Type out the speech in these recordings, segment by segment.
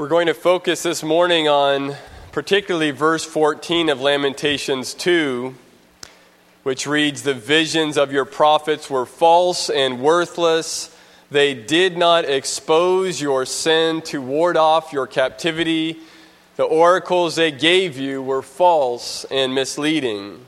We're going to focus this morning on particularly verse 14 of Lamentations 2, which reads, "The visions of your prophets were false and worthless. They did not expose your sin to ward off your captivity. The oracles they gave you were false and misleading."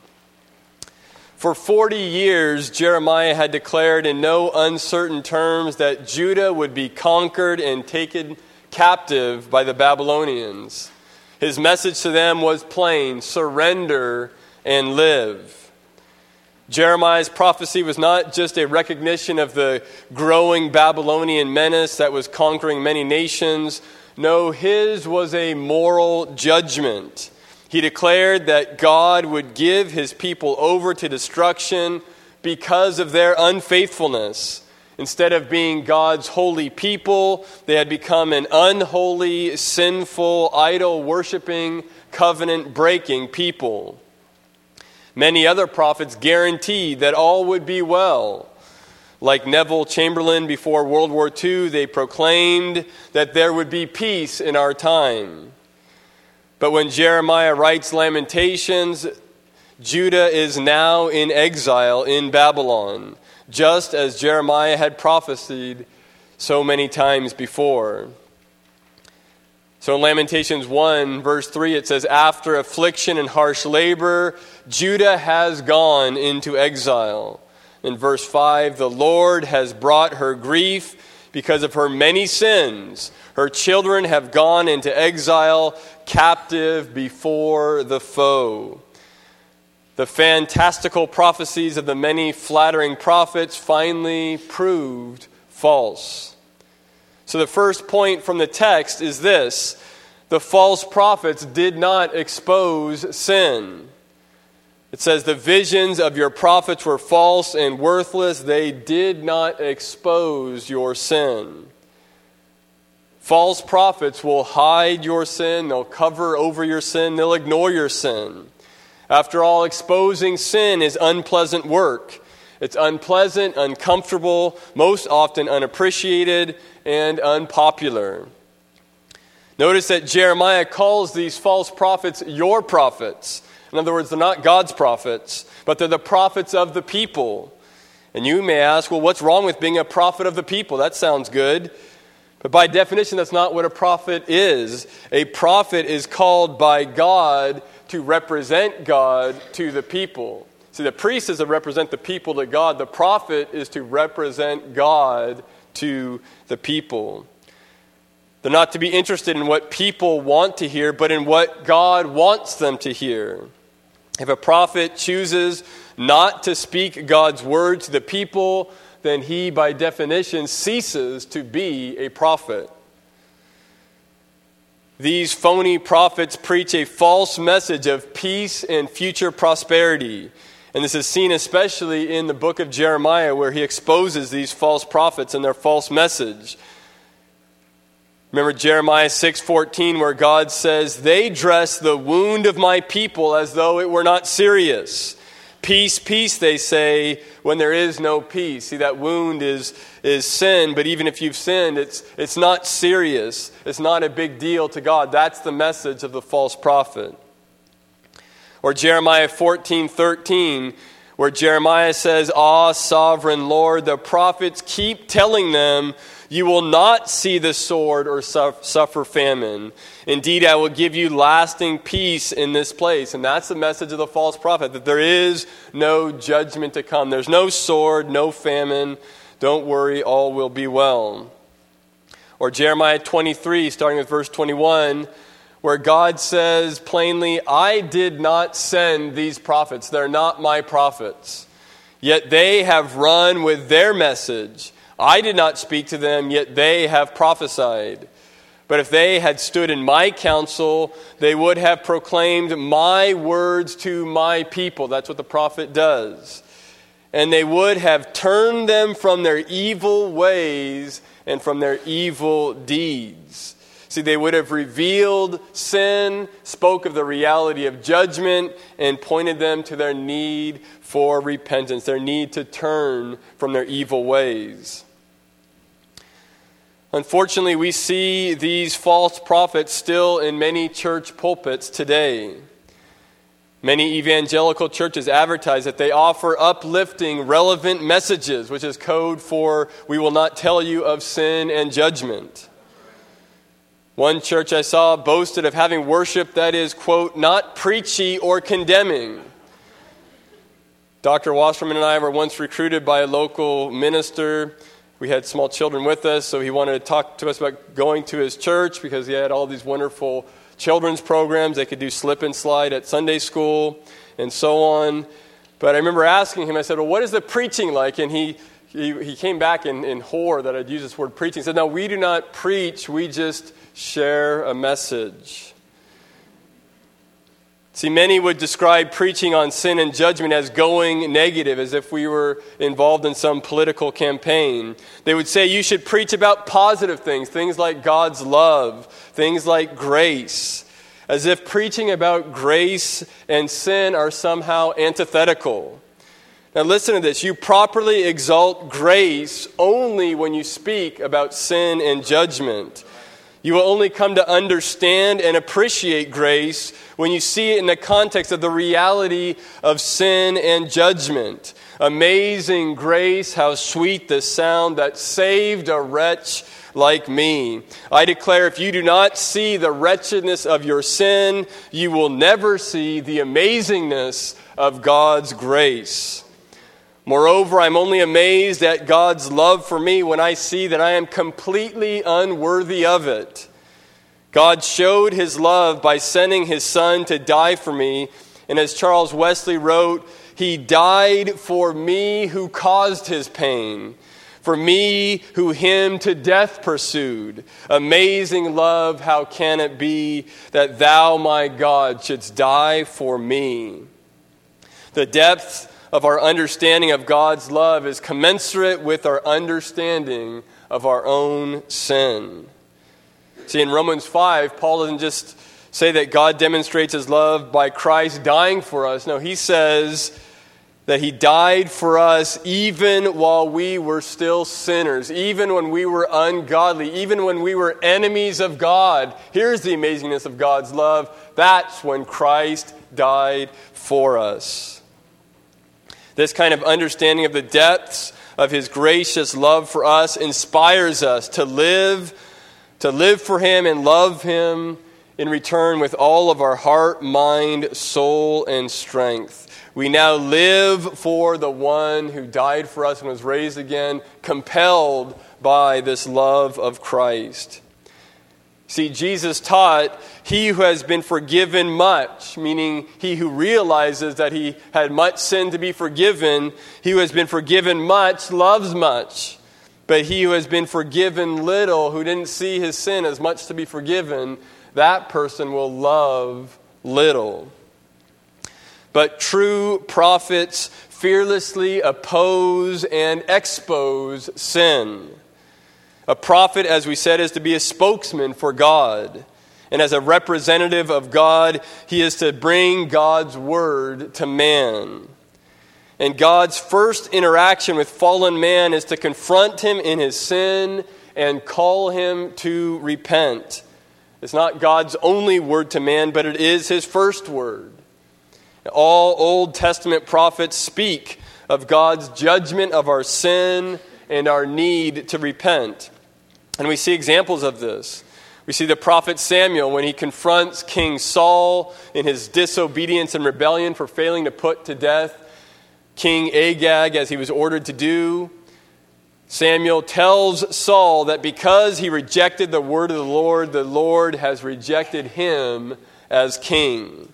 For 40 years, Jeremiah had declared in no uncertain terms that Judah would be conquered and taken captive by the Babylonians. His message to them was plain: surrender and live. Jeremiah's prophecy was not just a recognition of the growing Babylonian menace that was conquering many nations. No, his was a moral judgment. He declared that God would give his people over to destruction because of their unfaithfulness. Instead of being God's holy people, they had become an unholy, sinful, idol-worshiping, covenant-breaking people. Many other prophets guaranteed that all would be well. Like Neville Chamberlain before World War II, they proclaimed that there would be peace in our time. But when Jeremiah writes Lamentations, Judah is now in exile in Babylon, just as Jeremiah had prophesied so many times before. So in Lamentations 1, verse 3, it says, "After affliction and harsh labor, Judah has gone into exile." In verse 5, "The Lord has brought her grief because of her many sins. Her children have gone into exile, captive before the foe." The fantastical prophecies of the many flattering prophets finally proved false. So the first point from the text is this: the false prophets did not expose sin. It says, "The visions of your prophets were false and worthless. They did not expose your sin." False prophets will hide your sin. They'll cover over your sin. They'll ignore your sin. After all, exposing sin is unpleasant work. It's unpleasant, uncomfortable, most often unappreciated, and unpopular. Notice that Jeremiah calls these false prophets your prophets. In other words, they're not God's prophets, but they're the prophets of the people. And you may ask, well, what's wrong with being a prophet of the people? That sounds good. But by definition, that's not what a prophet is. A prophet is called by God to represent God to the people. See, the priest is to represent the people to God. The prophet is to represent God to the people. They're not to be interested in what people want to hear, but in what God wants them to hear. If a prophet chooses not to speak God's word to the people, then he, by definition, ceases to be a prophet. These phony prophets preach a false message of peace and future prosperity. And this is seen especially in the book of Jeremiah, where he exposes these false prophets and their false message. Remember Jeremiah 6:14, where God says, "They dress the wound of my people as though it were not serious. Peace, peace, they say, when there is no peace." See, that wound is sin, but even if you've sinned, it's not serious. It's not a big deal to God. That's the message of the false prophet. Or Jeremiah 14:13, where Jeremiah says, "Ah, sovereign Lord, the prophets keep telling them, you will not see the sword or suffer famine. Indeed, I will give you lasting peace in this place." And that's the message of the false prophet, that there is no judgment to come. There's no sword, no famine. Don't worry, all will be well. Or Jeremiah 23, starting with verse 21, where God says plainly, "I did not send these prophets. They're not my prophets. Yet they have run with their message. I did not speak to them, yet they have prophesied. But if they had stood in my counsel, they would have proclaimed my words to my people." That's what the prophet does. "And they would have turned them from their evil ways and from their evil deeds." See, they would have revealed sin, spoke of the reality of judgment, and pointed them to their need for repentance, their need to turn from their evil ways. Unfortunately, we see these false prophets still in many church pulpits today. Many evangelical churches advertise that they offer uplifting, relevant messages, which is code for "we will not tell you of sin and judgment." One church I saw boasted of having worship that is, quote, "not preachy or condemning." Dr. Wasserman and I were once recruited by a local minister. We had small children with us, so he wanted to talk to us about going to his church because he had all these wonderful children's programs. They could do slip and slide at Sunday school and so on. But I remember asking him, I said, "Well, what is the preaching like?" And he came back in horror that I'd use this word preaching. He said, "No, we do not preach, we just share a message." See, many would describe preaching on sin and judgment as going negative, as if we were involved in some political campaign. They would say you should preach about positive things, things like God's love, things like grace, as if preaching about grace and sin are somehow antithetical. Now listen to this. You properly exalt grace only when you speak about sin and judgment. You will only come to understand and appreciate grace when you see it in the context of the reality of sin and judgment. Amazing grace, how sweet the sound that saved a wretch like me. I declare, if you do not see the wretchedness of your sin, you will never see the amazingness of God's grace. Moreover, I'm only amazed at God's love for me when I see that I am completely unworthy of it. God showed his love by sending his Son to die for me. And as Charles Wesley wrote, he died for me who caused his pain, for me who him to death pursued. Amazing love, how can it be that thou, my God, shouldst die for me? The depth of our understanding of God's love is commensurate with our understanding of our own sin. See, in Romans 5, Paul doesn't just say that God demonstrates his love by Christ dying for us. No, he says that he died for us even while we were still sinners, even when we were ungodly, even when we were enemies of God. Here's the amazingness of God's love. That's when Christ died for us. This kind of understanding of the depths of his gracious love for us inspires us to live for him and love him in return with all of our heart, mind, soul, and strength. We now live for the one who died for us and was raised again, compelled by this love of Christ. See, Jesus taught, he who has been forgiven much, meaning he who realizes that he had much sin to be forgiven, he who has been forgiven much loves much. But he who has been forgiven little, who didn't see his sin as much to be forgiven, that person will love little. But true prophets fearlessly oppose and expose sin. A prophet, as we said, is to be a spokesman for God. And as a representative of God, he is to bring God's word to man. And God's first interaction with fallen man is to confront him in his sin and call him to repent. It's not God's only word to man, but it is his first word. All Old Testament prophets speak of God's judgment of our sin and our need to repent. And we see examples of this. We see the prophet Samuel when he confronts King Saul in his disobedience and rebellion for failing to put to death King Agag as he was ordered to do. Samuel tells Saul that because he rejected the word of the Lord has rejected him as king.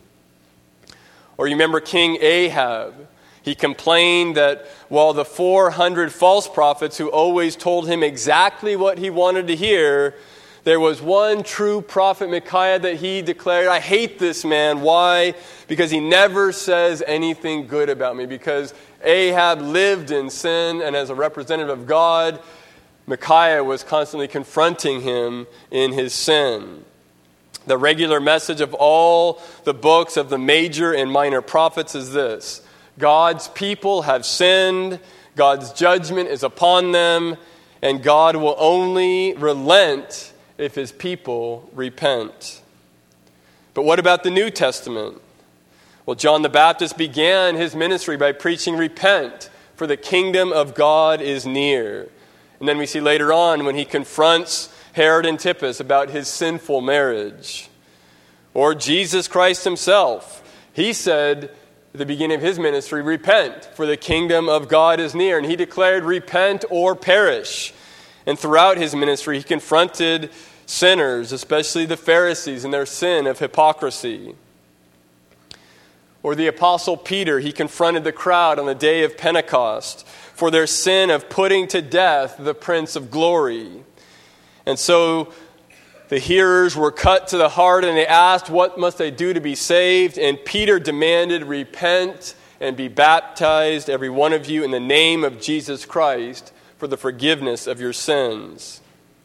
Or you remember King Ahab. He complained that while the 400 false prophets who always told him exactly what he wanted to hear, there was one true prophet, Micaiah, that he declared, I hate this man. Why? Because he never says anything good about me. Because Ahab lived in sin, and as a representative of God, Micaiah was constantly confronting him in his sin. The regular message of all the books of the major and minor prophets is this: God's people have sinned, God's judgment is upon them, and God will only relent if his people repent. But what about the New Testament? Well, John the Baptist began his ministry by preaching, "Repent, for the kingdom of God is near." And then we see later on when he confronts Herod Antipas about his sinful marriage. Or Jesus Christ himself. He said at the beginning of his ministry, "Repent, for the kingdom of God is near." And he declared, "Repent or perish." And throughout his ministry, he confronted sinners, especially the Pharisees, and their sin of hypocrisy. Or the Apostle Peter, he confronted the crowd on the day of Pentecost for their sin of putting to death the Prince of Glory. And so the hearers were cut to the heart, and they asked, "What must they do to be saved?" And Peter demanded, "Repent and be baptized, every one of you, in the name of Jesus Christ for the forgiveness of your sins."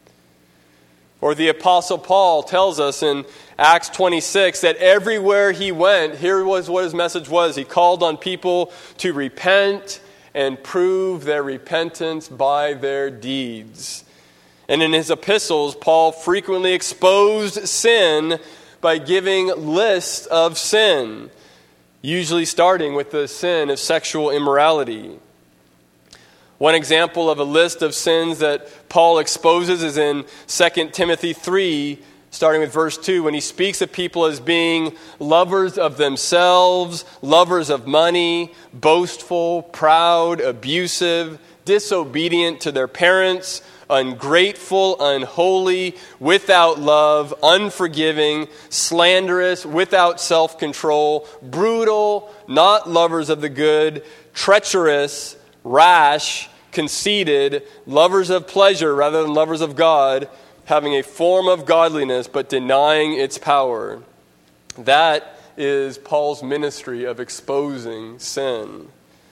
Or the Apostle Paul tells us in Acts 26 that everywhere he went, here was what his message was. He called on people to repent and prove their repentance by their deeds. And in his epistles, Paul frequently exposed sin by giving lists of sin, usually starting with the sin of sexual immorality. One example of a list of sins that Paul exposes is in 2 Timothy 3, starting with verse 2, when he speaks of people as being lovers of themselves, lovers of money, boastful, proud, abusive, disobedient to their parents, ungrateful, unholy, without love, unforgiving, slanderous, without self-control, brutal, not lovers of the good, treacherous, rash, conceited, lovers of pleasure rather than lovers of God, having a form of godliness but denying its power. That is Paul's ministry of exposing sin.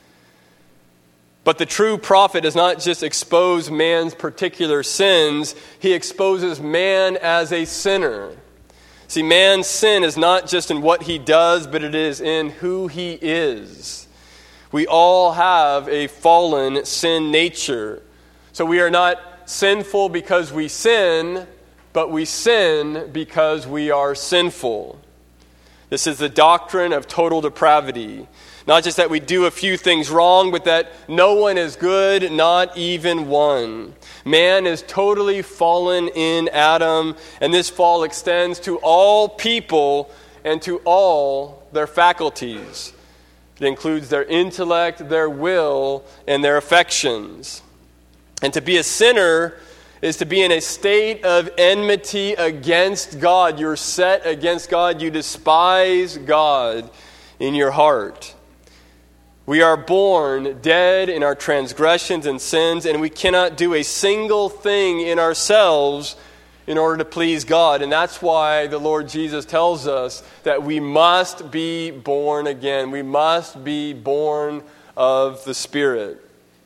But the true prophet does not just expose man's particular sins, he exposes man as a sinner. See, man's sin is not just in what he does, but it is in who he is. We all have a fallen sin nature. So we are not sinful because we sin, but we sin because we are sinful. This is the doctrine of total depravity. Not just that we do a few things wrong, but that no one is good, not even one. Man is totally fallen in Adam, and this fall extends to all people and to all their faculties. It includes their intellect, their will, and their affections. And to be a sinner is to be in a state of enmity against God. You're set against God. You despise God in your heart. We are born dead in our transgressions and sins, and we cannot do a single thing in ourselves in order to please God. And that's why the Lord Jesus tells us that we must be born again. We must be born of the Spirit.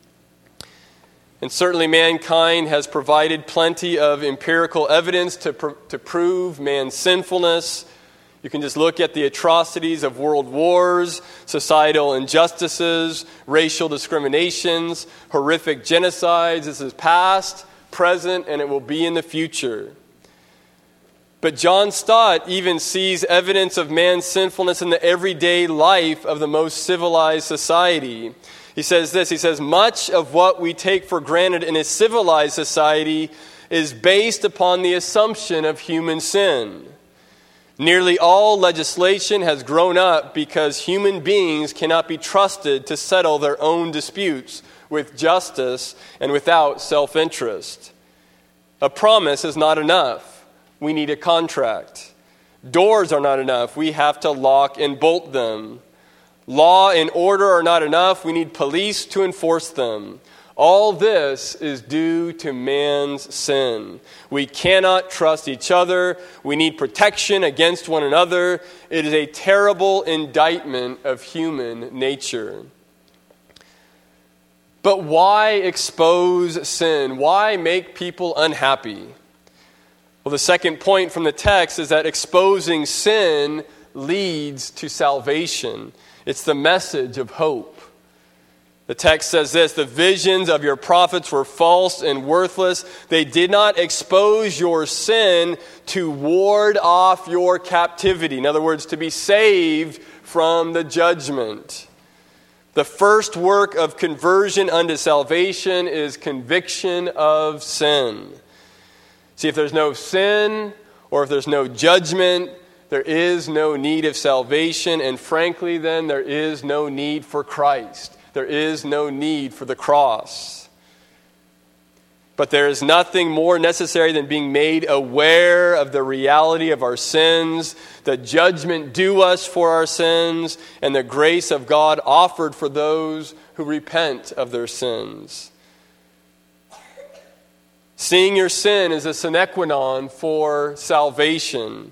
And certainly mankind has provided plenty of empirical evidence to prove man's sinfulness. You can just look at the atrocities of world wars, societal injustices, racial discriminations, horrific genocides. This is past, present, and it will be in the future. But John Stott even sees evidence of man's sinfulness in the everyday life of the most civilized society. He says this, he says, "Much of what we take for granted in a civilized society is based upon the assumption of human sin. Nearly all legislation has grown up because human beings cannot be trusted to settle their own disputes with justice and without self-interest. A promise is not enough. We need a contract. Doors are not enough. We have to lock and bolt them. Law and order are not enough. We need police to enforce them. All this is due to man's sin. We cannot trust each other. We need protection against one another. It is a terrible indictment of human nature." But why expose sin? Why make people unhappy? Well, the second point from the text is that exposing sin leads to salvation. It's the message of hope. The text says this: the visions of your prophets were false and worthless. They did not expose your sin to ward off your captivity. In other words, to be saved from the judgment. The first work of conversion unto salvation is conviction of sin. See, if there's no sin or if there's no judgment, there is no need of salvation, and frankly, then, there is no need for Christ. There is no need for the cross. But there is nothing more necessary than being made aware of the reality of our sins, the judgment due us for our sins, and the grace of God offered for those who repent of their sins. Seeing your sin is a sine qua non for salvation.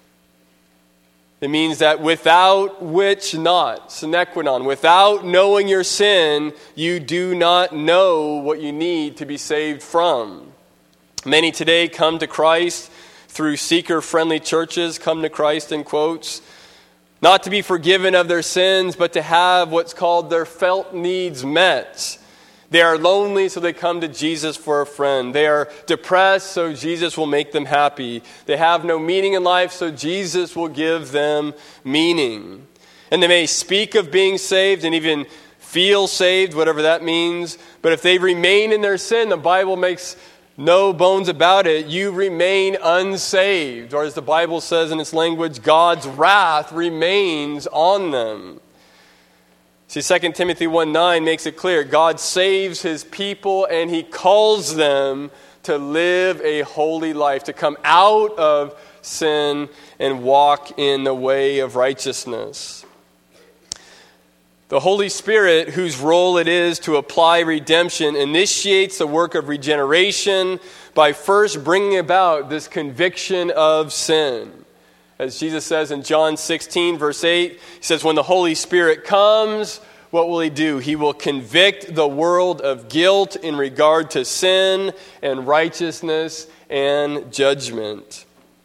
It means that without which not, sine qua non, without knowing your sin, you do not know what you need to be saved from. Many today come to Christ through seeker-friendly churches, come to Christ in quotes, not to be forgiven of their sins, but to have what's called their felt needs met. They are lonely, so they come to Jesus for a friend. They are depressed, so Jesus will make them happy. They have no meaning in life, so Jesus will give them meaning. And they may speak of being saved and even feel saved, whatever that means. But if they remain in their sin, the Bible makes no bones about it, you remain unsaved. Or as the Bible says in its language, God's wrath remains on them. See, 2 Timothy 1:9 makes it clear. God saves his people and he calls them to live a holy life, to come out of sin and walk in the way of righteousness. The Holy Spirit, whose role it is to apply redemption, initiates the work of regeneration by first bringing about this conviction of sin. As Jesus says in John 16, verse 8, he says, when the Holy Spirit comes, what will he do? He will convict the world of guilt in regard to sin and righteousness and judgment.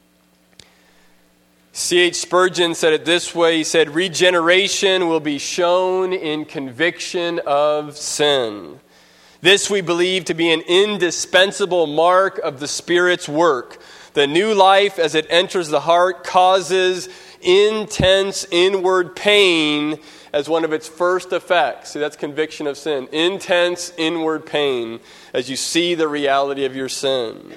C.H. Spurgeon said it this way. He said, regeneration will be shown in conviction of sin. This we believe to be an indispensable mark of the Spirit's work. The new life, as it enters the heart, causes intense inward pain as one of its first effects. See, that's conviction of sin. Intense inward pain as you see the reality of your sin.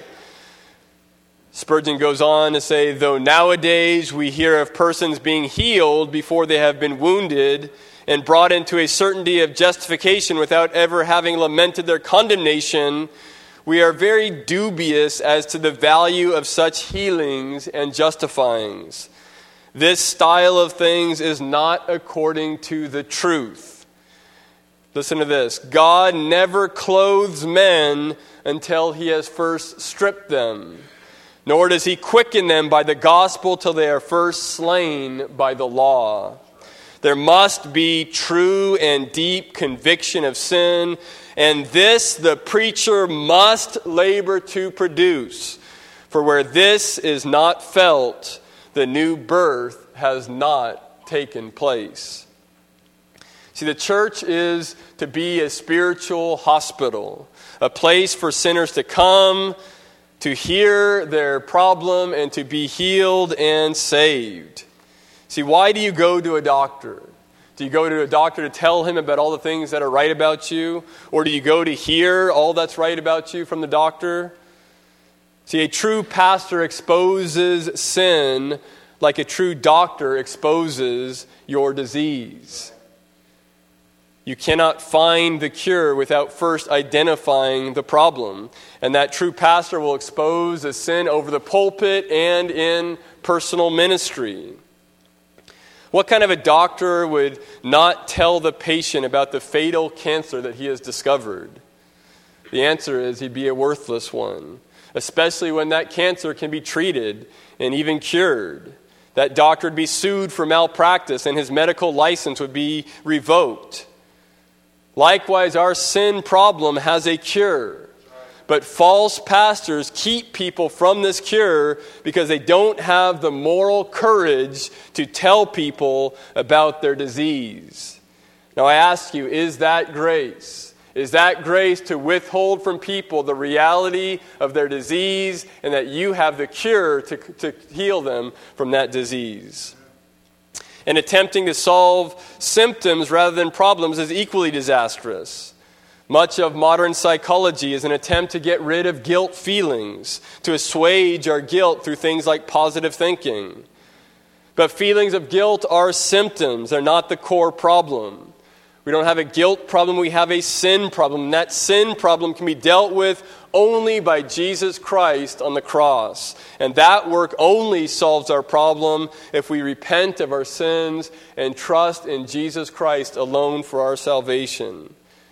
Spurgeon goes on to say, though nowadays we hear of persons being healed before they have been wounded and brought into a certainty of justification without ever having lamented their condemnation, we are very dubious as to the value of such healings and justifyings. This style of things is not according to the truth. Listen to this. God never clothes men until he has first stripped them, nor does he quicken them by the gospel till they are first slain by the law. There must be true and deep conviction of sin, and this the preacher must labor to produce. For where this is not felt, the new birth has not taken place. See, the church is to be a spiritual hospital, a place for sinners to come, to hear their problem, and to be healed and saved. See, why do you go to a doctor? Do you go to a doctor to tell him about all the things that are right about you? Or do you go to hear all that's right about you from the doctor? See, a true pastor exposes sin like a true doctor exposes your disease. You cannot find the cure without first identifying the problem. And that true pastor will expose the sin over the pulpit and in personal ministry. What kind of a doctor would not tell the patient about the fatal cancer that he has discovered? The answer is he'd be a worthless one, especially when that cancer can be treated and even cured. That doctor would be sued for malpractice and his medical license would be revoked. Likewise, our sin problem has a cure. But false pastors keep people from this cure because they don't have the moral courage to tell people about their disease. Now I ask you, is that grace? Is that grace to withhold from people the reality of their disease and that you have the cure to heal them from that disease? And attempting to solve symptoms rather than problems is equally disastrous. Much of modern psychology is an attempt to get rid of guilt feelings, to assuage our guilt through things like positive thinking. But feelings of guilt are symptoms. They're not the core problem. We don't have a guilt problem, we have a sin problem. And that sin problem can be dealt with only by Jesus Christ on the cross. And that work only solves our problem if we repent of our sins and trust in Jesus Christ alone for our salvation.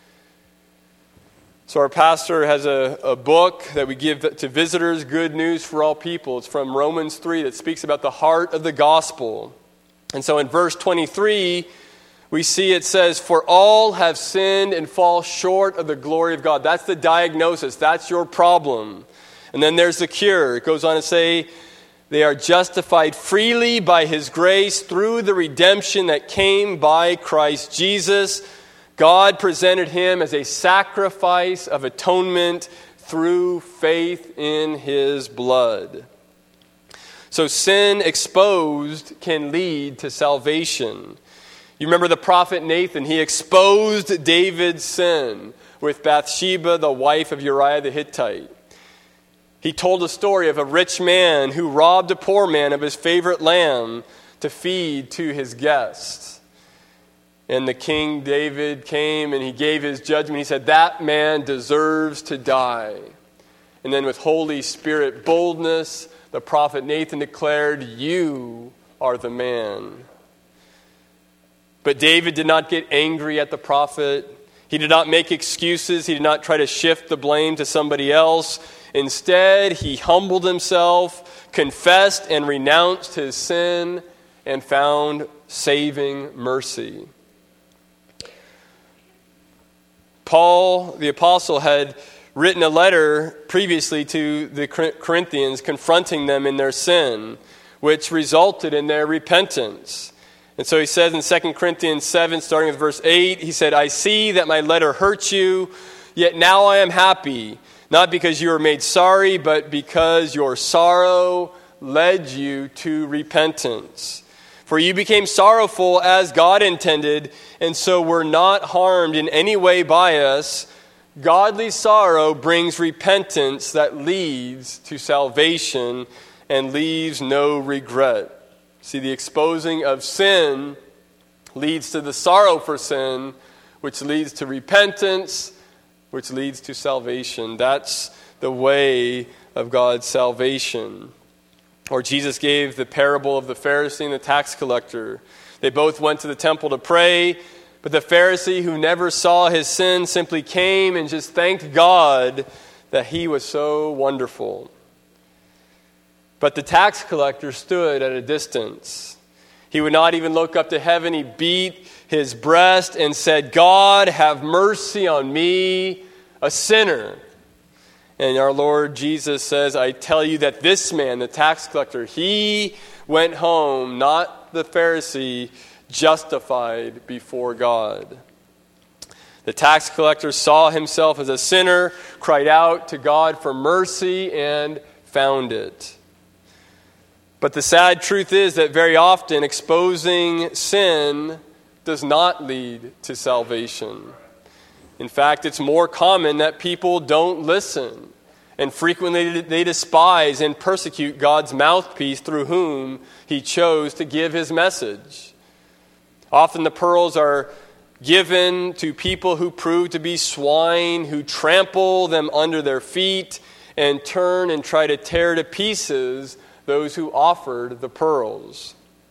So our pastor has a book that we give to visitors, Good News for All People. It's from Romans 3 that speaks about the heart of the gospel. And so in verse 23, we see it says, "For all have sinned and fall short of the glory of God." That's the diagnosis. That's your problem. And then there's the cure. It goes on to say, "They are justified freely by His grace through the redemption that came by Christ Jesus. God presented Him as a sacrifice of atonement through faith in His blood." So sin exposed can lead to salvation. You remember the prophet Nathan. He exposed David's sin with Bathsheba, the wife of Uriah the Hittite. He told a story of a rich man who robbed a poor man of his favorite lamb to feed to his guests. And the king David came and he gave his judgment. He said, "That man deserves to die." And then with Holy Spirit boldness, the prophet Nathan declared, "You are the man." But David did not get angry at the prophet. He did not make excuses. He did not try to shift the blame to somebody else. Instead, he humbled himself, confessed and renounced his sin, and found saving mercy. Paul, the apostle, had written a letter previously to the Corinthians confronting them in their sin, which resulted in their repentance. And so he says in 2 Corinthians 7, starting with verse 8, he said, "I see that my letter hurt you, yet now I am happy, not because you were made sorry, but because your sorrow led you to repentance. For you became sorrowful as God intended, and so were not harmed in any way by us. Godly sorrow brings repentance that leads to salvation and leaves no regret." See, the exposing of sin leads to the sorrow for sin, which leads to repentance, which leads to salvation. That's the way of God's salvation. Or Jesus gave the parable of the Pharisee and the tax collector. They both went to the temple to pray, but the Pharisee, who never saw his sin, simply came and just thanked God that he was so wonderful. But the tax collector stood at a distance. He would not even look up to heaven. He beat his breast and said, "God, have mercy on me, a sinner." And our Lord Jesus says, "I tell you that this man, the tax collector, he went home, not the Pharisee, justified before God." The tax collector saw himself as a sinner, cried out to God for mercy, and found it. But the sad truth is that very often exposing sin does not lead to salvation. In fact, it's more common that people don't listen, and frequently they despise and persecute God's mouthpiece through whom He chose to give His message. Often the pearls are given to people who prove to be swine, who trample them under their feet and turn and try to tear to pieces those who offered the pearls.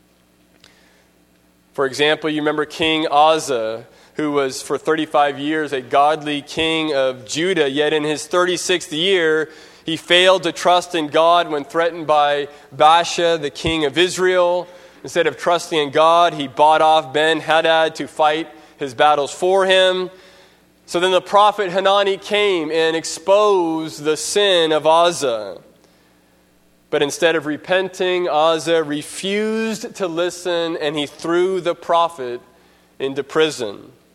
For example, you remember King Asa, who was for 35 years a godly king of Judah, yet in his 36th year, he failed to trust in God when threatened by Baasha, the king of Israel. Instead of trusting in God, he bought off Ben-Hadad to fight his battles for him. So then the prophet Hanani came and exposed the sin of Asa. But instead of repenting, Asa refused to listen, and he threw the prophet into prison.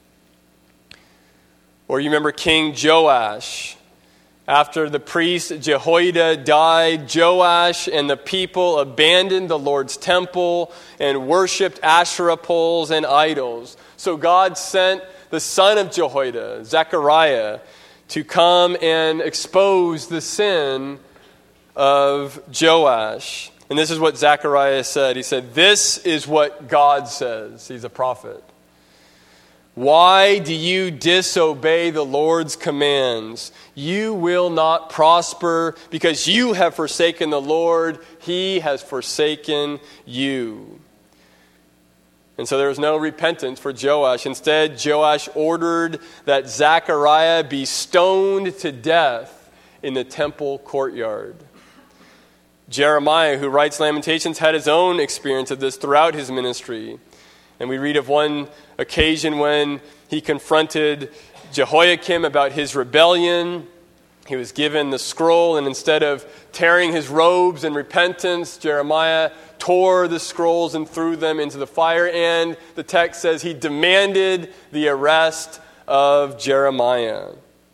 Or you remember King Joash. After the priest Jehoiada died, Joash and the people abandoned the Lord's temple and worshipped Asherah poles and idols. So God sent the son of Jehoiada, Zechariah, to come and expose the sin of Joash. And this is what Zechariah said. He said, "This is what God says." He's a prophet. "Why do you disobey the Lord's commands? You will not prosper because you have forsaken the Lord. He has forsaken you." And so there was no repentance for Joash. Instead, Joash ordered that Zechariah be stoned to death in the temple courtyard. Jeremiah, who writes Lamentations, had his own experience of this throughout his ministry. And we read of one occasion when he confronted Jehoiakim about his rebellion. He was given the scroll, and instead of tearing his robes in repentance, Jeremiah tore the scrolls and threw them into the fire. And the text says he demanded the arrest of Jeremiah.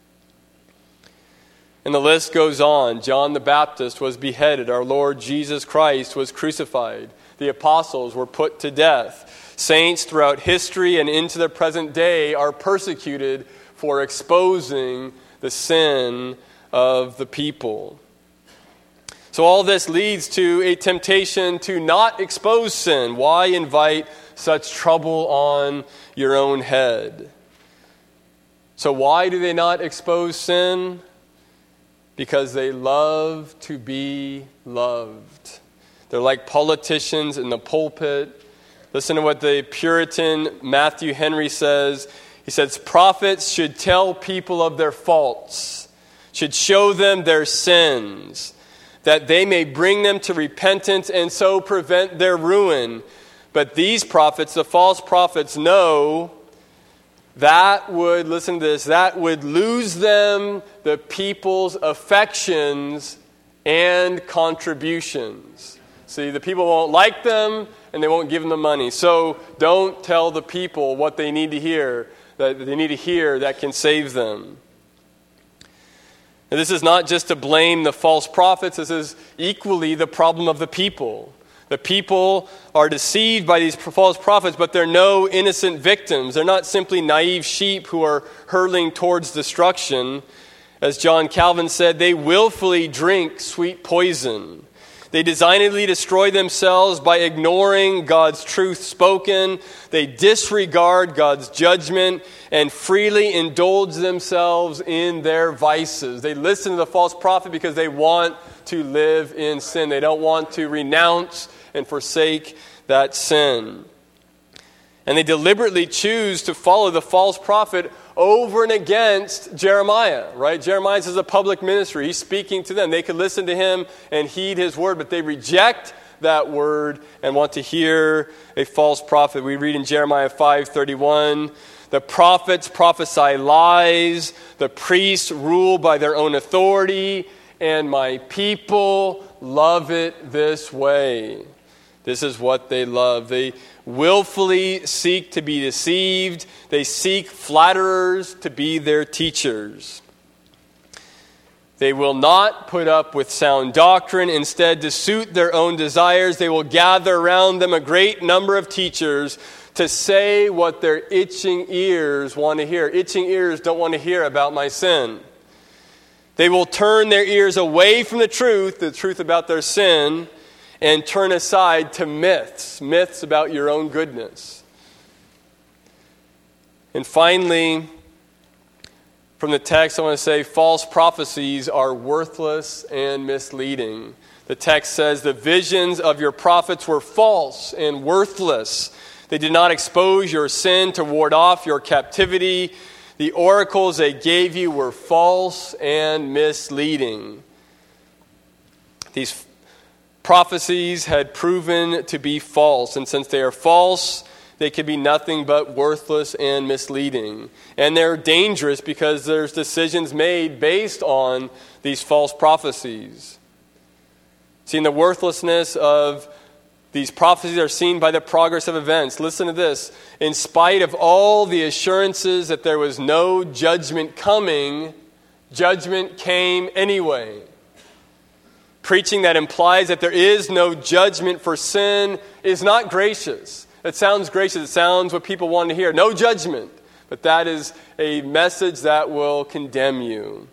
And the list goes on. John the Baptist was beheaded. Our Lord Jesus Christ was crucified. The apostles were put to death. Saints throughout history and into the present day are persecuted for exposing the sin of the people. So all this leads to a temptation to not expose sin. Why invite such trouble on your own head? So why do they not expose sin? Because they love to be loved. They're like politicians in the pulpit. Listen to what the Puritan Matthew Henry says. He says, "Prophets should tell people of their faults, should show them their sins, that they may bring them to repentance and so prevent their ruin. But these prophets, the false prophets, know that would," listen to this, "that would lose them the people's affections and contributions." See, the people won't like them, and they won't give them the money. So don't tell the people what they need to hear, that they need to hear that can save them. And this is not just to blame the false prophets. This is equally the problem of the people. The people are deceived by these false prophets, but they're no innocent victims. They're not simply naive sheep who are hurtling towards destruction. As John Calvin said, they willfully drink sweet poison. They designedly destroy themselves by ignoring God's truth spoken. They disregard God's judgment and freely indulge themselves in their vices. They listen to the false prophet because they want to live in sin. They don't want to renounce and forsake that sin. And they deliberately choose to follow the false prophet over and against Jeremiah, right? Jeremiah is a public ministry. He's speaking to them. They could listen to him and heed his word, but they reject that word and want to hear a false prophet. We read in Jeremiah 5:31, "The prophets prophesy lies, the priests rule by their own authority, and my people love it this way." This is what they love. They willfully seek to be deceived. They seek flatterers to be their teachers. They will not put up with sound doctrine. Instead, to suit their own desires, they will gather around them a great number of teachers to say what their itching ears want to hear. Itching ears don't want to hear about my sin. They will turn their ears away from the truth about their sin, and turn aside to myths about your own goodness. And finally, from the text, I want to say false prophecies are worthless and misleading. The text says the visions of your prophets were false and worthless. They did not expose your sin to ward off your captivity. The oracles they gave you were false and misleading. These prophecies had proven to be false, and since they are false, they can be nothing but worthless and misleading. And they're dangerous because there's decisions made based on these false prophecies. See, in the worthlessness of These prophecies are seen by the progress of events. Listen to this. In spite of all the assurances that there was no judgment coming, judgment came anyway. Preaching that implies that there is no judgment for sin is not gracious. It sounds gracious. It sounds what people want to hear. No judgment. But that is a message that will condemn you.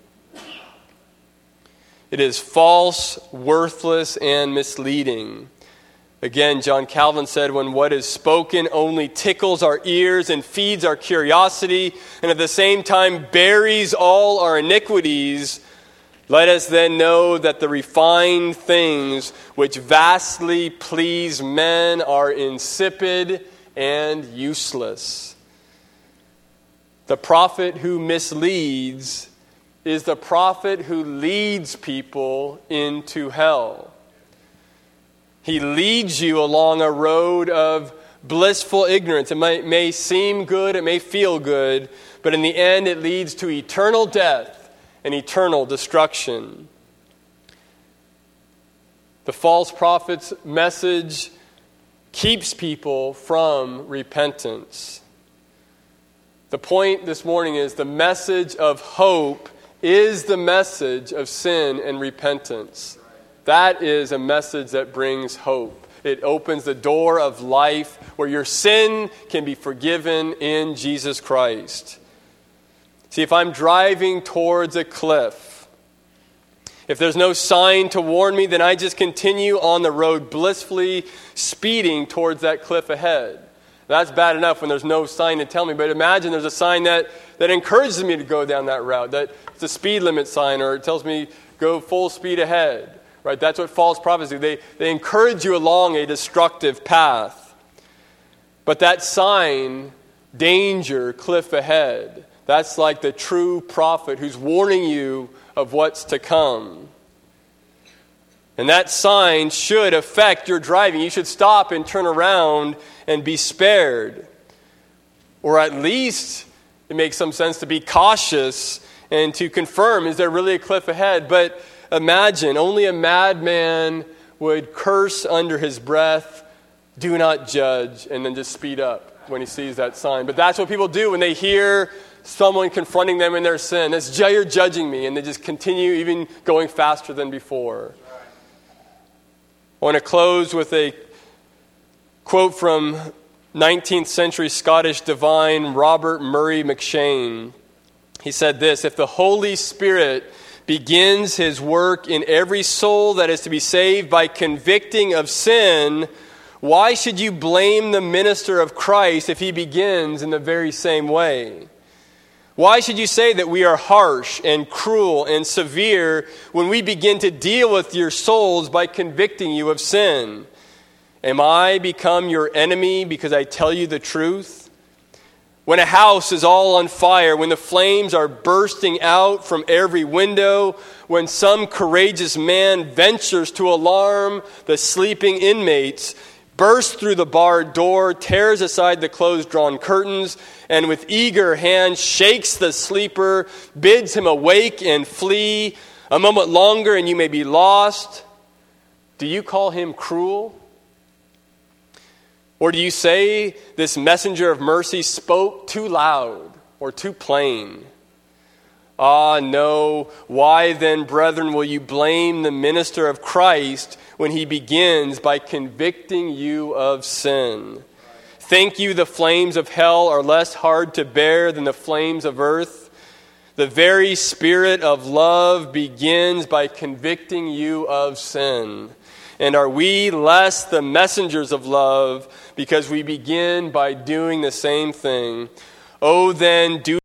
It is false, worthless, and misleading. Again, John Calvin said, when what is spoken only tickles our ears and feeds our curiosity, and at the same time buries all our iniquities, let us then know that the refined things which vastly please men are insipid and useless. The prophet who misleads is the prophet who leads people into hell. He leads you along a road of blissful ignorance. It may seem good, it may feel good, but in the end it leads to eternal death and eternal destruction. The false prophet's message keeps people from repentance. The point this morning is the message of hope is the message of sin and repentance. That is a message that brings hope. It opens the door of life where your sin can be forgiven in Jesus Christ. See, if I'm driving towards a cliff, if there's no sign to warn me, then I just continue on the road blissfully speeding towards that cliff ahead. That's bad enough when there's no sign to tell me, but imagine there's a sign that encourages me to go down that route, that it's a speed limit sign, or it tells me go full speed ahead. Right? That's what false prophets do. They encourage you along a destructive path. But that sign, danger, cliff ahead, that's like the true prophet who's warning you of what's to come. And that sign should affect your driving. You should stop and turn around and be spared. Or at least it makes some sense to be cautious and to confirm, is there really a cliff ahead? But imagine, only a madman would curse under his breath, "Do not judge," and then just speed up when he sees that sign. But that's what people do when they hear someone confronting them in their sin. It's, "You're judging me," and they just continue even going faster than before. I want to close with a quote from 19th century Scottish divine Robert Murray McCheyne. He said this, "If the Holy Spirit begins his work in every soul that is to be saved by convicting of sin, why should you blame the minister of Christ if he begins in the very same way? Why should you say that we are harsh and cruel and severe when we begin to deal with your souls by convicting you of sin? Am I become your enemy because I tell you the truth? When a house is all on fire, when the flames are bursting out from every window, when some courageous man ventures to alarm the sleeping inmates, bursts through the barred door, tears aside the close-drawn curtains, and with eager hand shakes the sleeper, bids him awake and flee, a moment longer and you may be lost, do you call him cruel? Or do you say this messenger of mercy spoke too loud or too plain? Ah, no. Why then, brethren, will you blame the minister of Christ when he begins by convicting you of sin? Think you the flames of hell are less hard to bear than the flames of earth? The very spirit of love begins by convicting you of sin. And are we less the messengers of love because we begin by doing the same thing? Oh, then, do